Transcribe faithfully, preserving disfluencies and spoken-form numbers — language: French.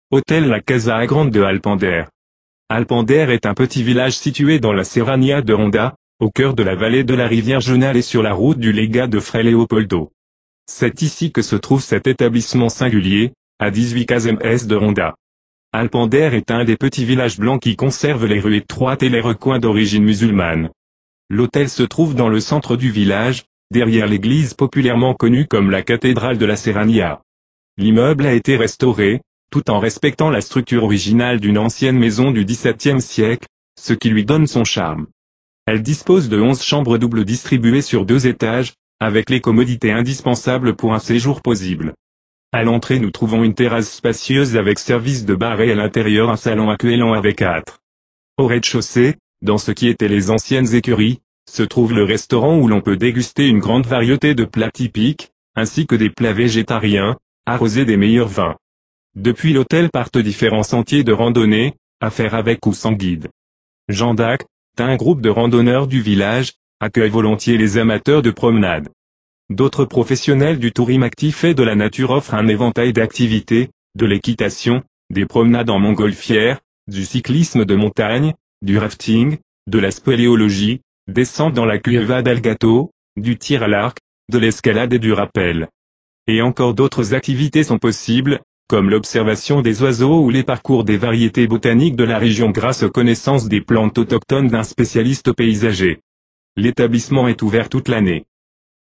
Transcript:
Hôtel La Casa Grande de Alpender. Alpender est un petit village situé dans la Serrania de Ronda, au cœur de la vallée de la rivière Jonal et sur la route du légat de Fray Leopoldo. C'est ici que se trouve cet établissement singulier, à dix-huit km de Ronda. Alpender est un des petits villages blancs qui conservent les rues étroites et les recoins d'origine musulmane. L'hôtel se trouve dans le centre du village, derrière l'église populairement connue comme la cathédrale de la Serrania. L'immeuble a été restauré, tout en respectant la structure originale d'une ancienne maison du dix-septième siècle, ce qui lui donne son charme. Elle dispose de onze chambres doubles distribuées sur deux étages, avec les commodités indispensables pour un séjour paisible. À l'entrée nous trouvons une terrasse spacieuse avec service de bar et à l'intérieur un salon accueillant avec âtre. Au rez-de-chaussée, dans ce qui étaient les anciennes écuries, se trouve le restaurant où l'on peut déguster une grande variété de plats typiques, ainsi que des plats végétariens, arrosés des meilleurs vins. Depuis l'hôtel partent différents sentiers de randonnée, à faire avec ou sans guide. Jean d'Ac, un groupe de randonneurs du village, accueille volontiers les amateurs de promenade. D'autres professionnels du tourisme actif et de la nature offrent un éventail d'activités, de l'équitation, des promenades en montgolfière, du cyclisme de montagne, du rafting, de la spéléologie, descente dans la Cueva del Gato, du tir à l'arc, de l'escalade et du rappel. Et encore d'autres activités sont possibles, comme l'observation des oiseaux ou les parcours des variétés botaniques de la région grâce aux connaissances des plantes autochtones d'un spécialiste paysager. L'établissement est ouvert toute l'année.